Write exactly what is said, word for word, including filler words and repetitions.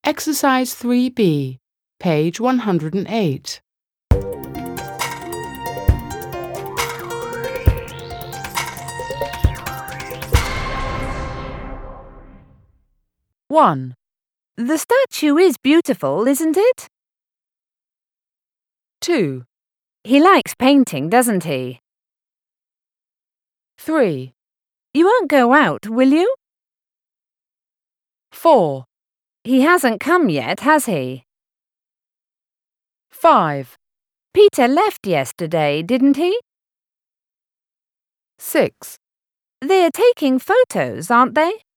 Exercise three B, page one hundred eight. one. The statue is beautiful, isn't it? two. He likes painting, doesn't he? three. You won't go out, will you? four. He hasn't come yet, has he? five. Peter left yesterday, didn't he? six. They're taking photos, aren't they?